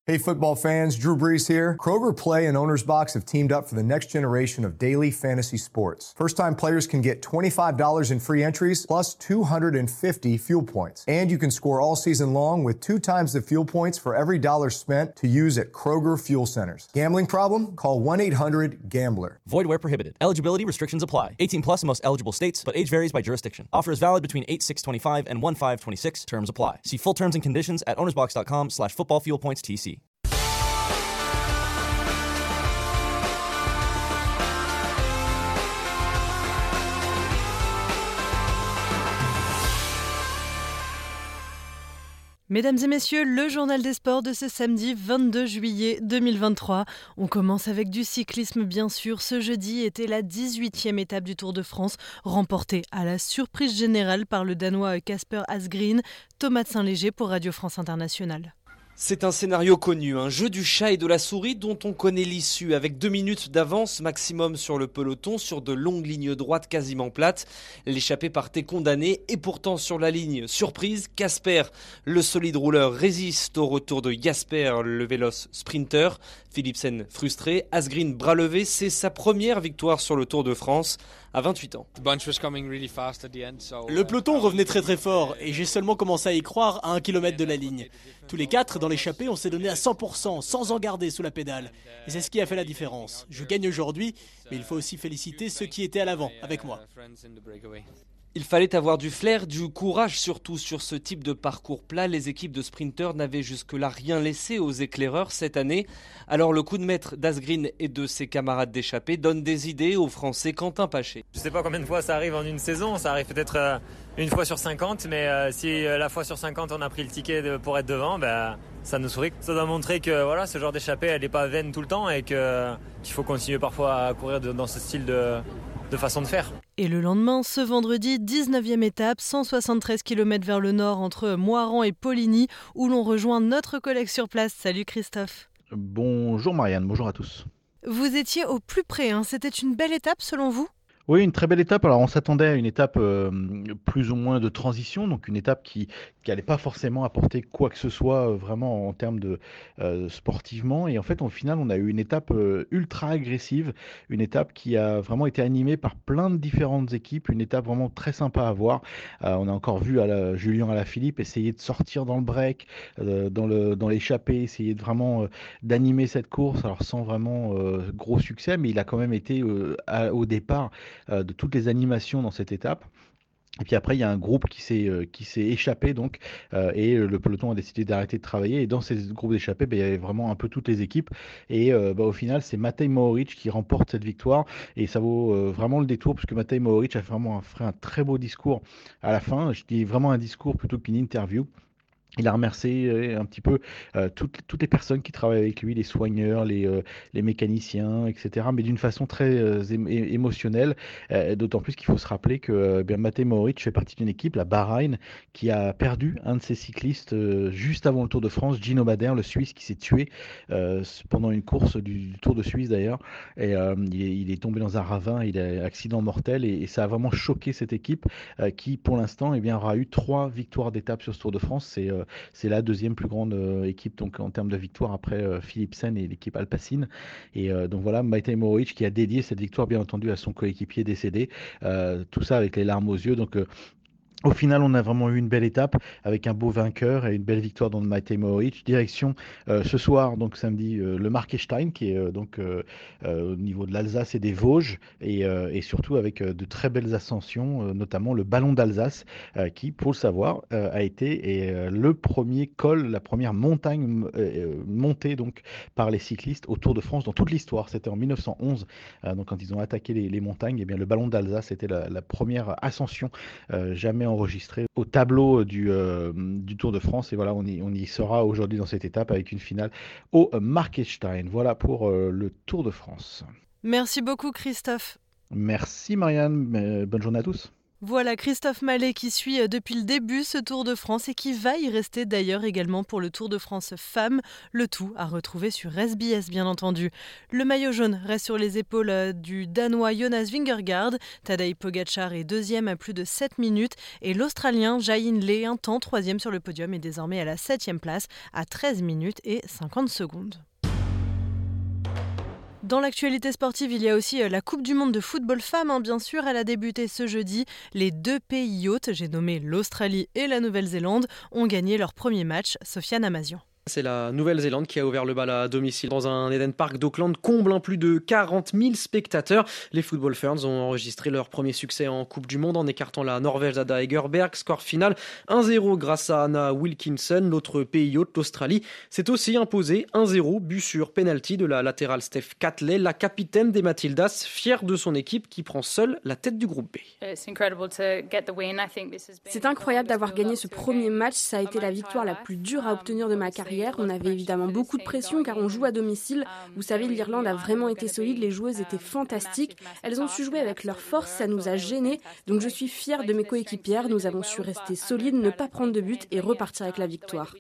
Hey, football fans, Drew Brees here. Kroger Play and Owner's Box have teamed up for the next generation of daily fantasy sports. First-time players can get $25 in free entries plus 250 fuel points. And you can score all season long with 2 times the fuel points for every dollar spent to use at Kroger Fuel Centers. Gambling problem? Call 1-800-GAMBLER. Void where prohibited. Eligibility restrictions apply. 18 plus in most eligible states, but age varies by jurisdiction. Offer is valid between 8/6/25 and 1/5/26. Terms apply. See full terms and conditions at ownersbox.com/footballfuelpointstc. Mesdames et messieurs, le journal des sports de ce samedi 22 juillet 2023. On commence avec du cyclisme bien sûr. Ce jeudi était la 18e étape du Tour de France, remportée à la surprise générale par le Danois Kasper Asgreen. Thomas de Saint-Léger pour Radio France Internationale. C'est un scénario connu, un jeu du chat et de la souris dont on connaît l'issue, avec 2 minutes d'avance maximum sur le peloton, sur de longues lignes droites quasiment plates. L'échappée partait condamnée et pourtant sur la ligne, surprise, Kasper, le solide rouleur, résiste au retour de Jasper, le véloce sprinter. Philipsen frustré, Asgreen bras levé, c'est sa première victoire sur le Tour de France à 28 ans. Le peloton revenait très très fort et j'ai seulement commencé à y croire à 1 kilomètre de la ligne. Tous les 4 dans l'échappée, on s'est donné à 100%, sans en garder sous la pédale. Et c'est ce qui a fait la différence. Je gagne aujourd'hui, mais il faut aussi féliciter ceux qui étaient à l'avant, avec moi. Il fallait avoir du flair, du courage surtout sur ce type de parcours plat. Les équipes de sprinteurs n'avaient jusque-là rien laissé aux éclaireurs cette année. Alors le coup de maître d'Asgreen et de ses camarades d'échappée donne des idées au Français Quentin Paché. Je ne sais pas combien de fois ça arrive en une saison, ça arrive peut-être une fois sur 50, mais si la fois sur 50 on a pris le ticket pour être devant, ça nous sourit. Ça doit montrer que voilà, ce genre d'échappée elle n'est pas vaine tout le temps et qu'il faut continuer parfois à courir dans ce style de façon de faire. Et le lendemain, ce vendredi, 19e étape, 173 km vers le nord entre Moirans et Poligny, où l'on rejoint notre collègue sur place. Salut Christophe. Bonjour Marianne, bonjour à tous. Vous étiez au plus près, c'était une belle étape selon vous ? Oui, une très belle étape. Alors, on s'attendait à une étape plus ou moins de transition, donc une étape qui n'allait pas forcément apporter quoi que ce soit vraiment en termes de sportivement. Et en fait, au final, on a eu une étape ultra agressive, une étape qui a vraiment été animée par plein de différentes équipes, une étape vraiment très sympa à voir. On a encore vu Julien Alaphilippe essayer de sortir dans le break, dans l'échappée, essayer de vraiment d'animer cette course, alors sans vraiment gros succès, mais il a quand même été au départ de toutes les animations dans cette étape. Et puis après, il y a un groupe qui s'est échappé donc, et le peloton a décidé d'arrêter de travailler. Et dans ces groupes d'échappés, il y avait vraiment un peu toutes les équipes. Et au final, c'est Matej Mohoric qui remporte cette victoire. Et ça vaut vraiment le détour, parce que Matej Mohoric a vraiment fait un très beau discours à la fin. Je dis vraiment un discours plutôt qu'une interview. Il a remercié un petit peu toutes les personnes qui travaillent avec lui, les soigneurs, les mécaniciens, etc. Mais d'une façon très émotionnelle, d'autant plus qu'il faut se rappeler que Matej Mohoric fait partie d'une équipe, la Bahreïn, qui a perdu un de ses cyclistes juste avant le Tour de France, Gino Bader, le Suisse, qui s'est tué pendant une course du Tour de Suisse d'ailleurs. Et il est tombé dans un ravin, il a un accident mortel, et ça a vraiment choqué cette équipe qui, pour l'instant, aura eu 3 victoires d'étape sur ce Tour de France. C'est la deuxième plus grande équipe donc, en termes de victoire après Philipsen et l'équipe Alpecin. Et donc voilà, Matej Mohoric qui a dédié cette victoire bien entendu à son coéquipier décédé. Tout ça avec les larmes aux yeux. Donc au final, on a vraiment eu une belle étape avec un beau vainqueur et une belle victoire dans le Matej Mohoric. Direction ce soir, donc samedi, le Markestein qui est au niveau de l'Alsace et des Vosges et surtout avec de très belles ascensions, notamment le Ballon d'Alsace qui, pour le savoir, a été le premier col, la première montagne montée donc par les cyclistes au Tour de France dans toute l'histoire. C'était en 1911, donc quand ils ont attaqué les montagnes, et bien le Ballon d'Alsace était la première ascension jamais enregistré au tableau du Tour de France. Et voilà, on y sera aujourd'hui dans cette étape avec une finale au Markestein. Voilà pour le Tour de France. Merci beaucoup Christophe. Merci Marianne, bonne journée à tous. Voilà Christophe Mallet qui suit depuis le début ce Tour de France et qui va y rester d'ailleurs également pour le Tour de France Femmes. Le tout à retrouver sur SBS bien entendu. Le maillot jaune reste sur les épaules du Danois Jonas Vingegaard. Tadej Pogačar est deuxième à plus de 7 minutes et l'Australien Jai Hindley, un temps troisième sur le podium, est désormais à la 7e place à 13 minutes et 50 secondes. Dans l'actualité sportive, il y a aussi la Coupe du monde de football femmes, bien sûr. Elle a débuté ce jeudi. Les deux pays hôtes, j'ai nommé l'Australie et la Nouvelle-Zélande, ont gagné leur premier match. Sofiane Amazian. C'est la Nouvelle-Zélande qui a ouvert le bal à domicile dans un Eden Park d'Auckland comble, plus de 40 000 spectateurs. Les Football Ferns ont enregistré leur premier succès en Coupe du Monde en écartant la Norvège d'Ada Hegerberg. Score final 1-0 grâce à Anna Wilkinson. L'autre pays hôte, l'Australie, s'est aussi imposé 1-0, but sur penalty de la latérale Steph Catley, la capitaine des Matildas, fière de son équipe qui prend seule la tête du groupe B. C'est incroyable d'avoir gagné ce premier match. Ça a été la victoire la plus dure à obtenir de ma carrière. On avait évidemment beaucoup de pression car on joue à domicile. Vous savez, l'Irlande a vraiment été solide, les joueuses étaient fantastiques. Elles ont su jouer avec leur force, ça nous a gênés. Donc je suis fière de mes coéquipières. Nous avons su rester solides, ne pas prendre de but et repartir avec la victoire.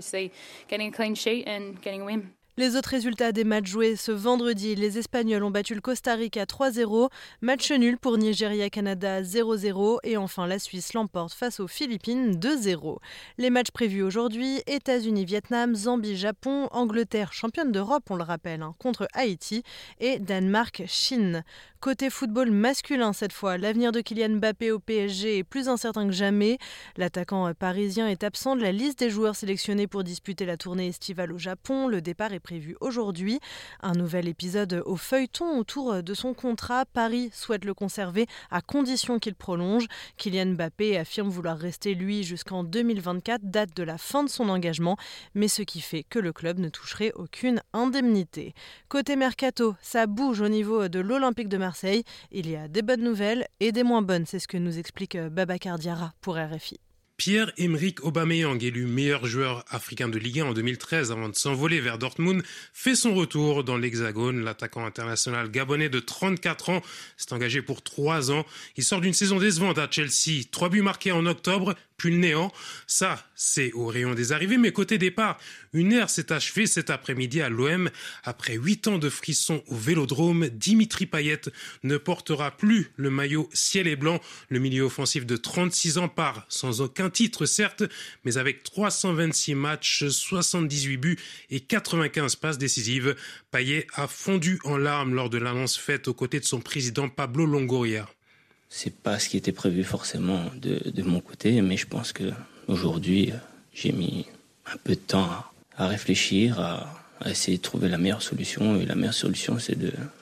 Les autres résultats des matchs joués ce vendredi, les Espagnols ont battu le Costa Rica 3-0, match nul pour Nigeria-Canada 0-0 et enfin la Suisse l'emporte face aux Philippines 2-0. Les matchs prévus aujourd'hui, États-Unis-Vietnam, Zambie-Japon, Angleterre championne d'Europe, on le rappelle, contre Haïti et Danemark-Chine. Côté football masculin cette fois, l'avenir de Kylian Mbappé au PSG est plus incertain que jamais. L'attaquant parisien est absent de la liste des joueurs sélectionnés pour disputer la tournée estivale au Japon. Le départ est prévu aujourd'hui. Un nouvel épisode au feuilleton autour de son contrat. Paris souhaite le conserver à condition qu'il prolonge. Kylian Mbappé affirme vouloir rester lui jusqu'en 2024, date de la fin de son engagement, mais ce qui fait que le club ne toucherait aucune indemnité. Côté mercato, ça bouge au niveau de l'Olympique de Marseille. Il y a des bonnes nouvelles et des moins bonnes, c'est ce que nous explique Babacar Diarra pour RFI. Pierre-Emerick Aubameyang, élu meilleur joueur africain de Ligue 1 en 2013 avant de s'envoler vers Dortmund, fait son retour dans l'Hexagone. L'attaquant international gabonais de 34 ans s'est engagé pour 3 ans. Il sort d'une saison décevante à Chelsea. 3 buts marqués en octobre, puis le néant. Ça, c'est au rayon des arrivées. Mais côté départ, une ère s'est achevée cet après-midi à l'OM. Après 8 ans de frissons au Vélodrome, Dimitri Payet ne portera plus le maillot ciel et blanc. Le milieu offensif de 36 ans part sans aucun titre, certes, mais avec 326 matchs, 78 buts et 95 passes décisives. Payet a fondu en larmes lors de l'annonce faite aux côtés de son président Pablo Longoria. C'est pas ce qui était prévu forcément de mon côté, mais je pense que aujourd'hui j'ai mis un peu de temps à réfléchir, à essayer de trouver la meilleure solution. Et la meilleure solution, c'est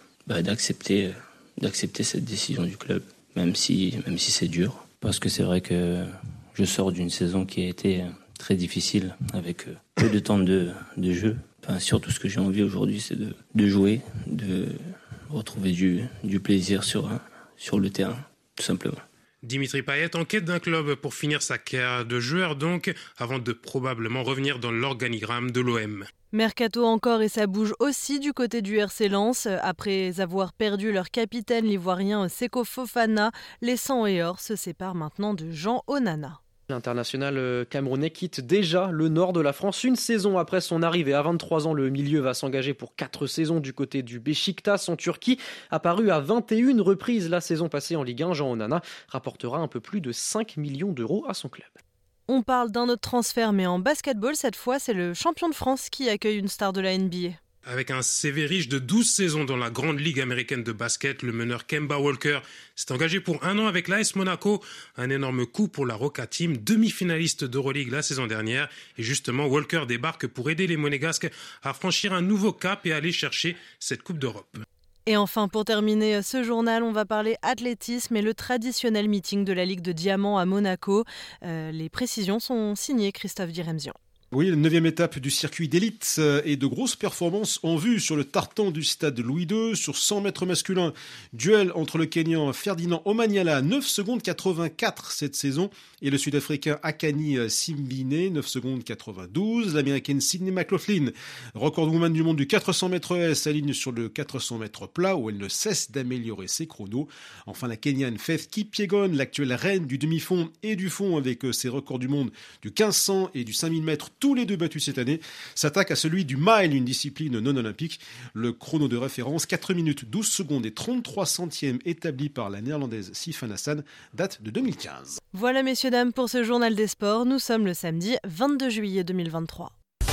d'accepter cette décision du club, même si c'est dur. Parce que c'est vrai que je sors d'une saison qui a été très difficile, avec peu de temps de jeu. Enfin, surtout ce que j'ai envie aujourd'hui, c'est de jouer, de retrouver du plaisir sur le terrain, tout simplement. Dimitri Payet en quête d'un club pour finir sa carrière de joueur donc, avant de probablement revenir dans l'organigramme de l'OM. Mercato encore et ça bouge aussi du côté du RC Lens. Après avoir perdu leur capitaine, l'ivoirien Seko Fofana, les Sang et Or se séparent maintenant de Jean Onana. L'international camerounais quitte déjà le nord de la France. Une saison après son arrivée à 23 ans, le milieu va s'engager pour 4 saisons du côté du Beşiktaş en Turquie. Apparu à 21 reprises la saison passée en Ligue 1, Jean Onana rapportera un peu plus de 5 millions d'euros à son club. On parle d'un autre transfert, mais en basketball, cette fois, c'est le champion de France qui accueille une star de la NBA. Avec un CV riche de 12 saisons dans la grande ligue américaine de basket, le meneur Kemba Walker s'est engagé pour 1 an avec l'AS Monaco. Un énorme coup pour la Roca Team, demi-finaliste d'Euroleague la saison dernière. Et justement, Walker débarque pour aider les Monégasques à franchir un nouveau cap et aller chercher cette Coupe d'Europe. Et enfin, pour terminer ce journal, on va parler athlétisme et le traditionnel meeting de la Ligue de Diamant à Monaco. Les précisions sont signées Christophe Diremzian. Oui, la 9e étape du circuit d'élite et de grosses performances en vue sur le tartan du stade Louis II. Sur 100 mètres masculins, duel entre le Kenyan Ferdinand Omanyala, 9 secondes 84 cette saison, et le Sud-Africain Akani Simbine, 9 secondes 92. L'Américaine Sydney McLaughlin, record woman du monde du 400 mètres S, s'aligne sur le 400 mètres plat où elle ne cesse d'améliorer ses chronos. Enfin, la Kenyane Faith Kipyegon, l'actuelle reine du demi-fond et du fond avec ses records du monde du 1500 et du 5000 mètres, tous les deux battus cette année, s'attaque à celui du mile, une discipline non olympique. Le chrono de référence, 4 minutes 12 secondes et 33 centièmes, établi par la néerlandaise Sifan Hassan, date de 2015. Voilà messieurs, dames, pour ce journal des sports. Nous sommes le samedi 22 juillet 2023.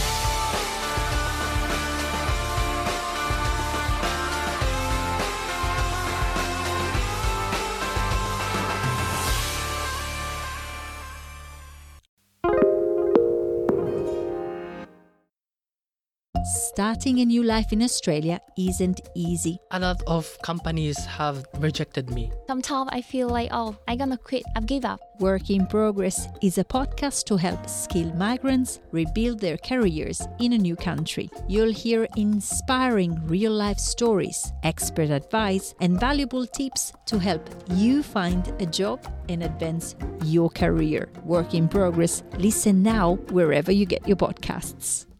Starting a new life in Australia isn't easy. A lot of companies have rejected me. Sometimes I feel like, I'm gonna quit, I've given up. Work in Progress is a podcast to help skilled migrants rebuild their careers in a new country. You'll hear inspiring real-life stories, expert advice, and valuable tips to help you find a job and advance your career. Work in Progress. Listen now wherever you get your podcasts.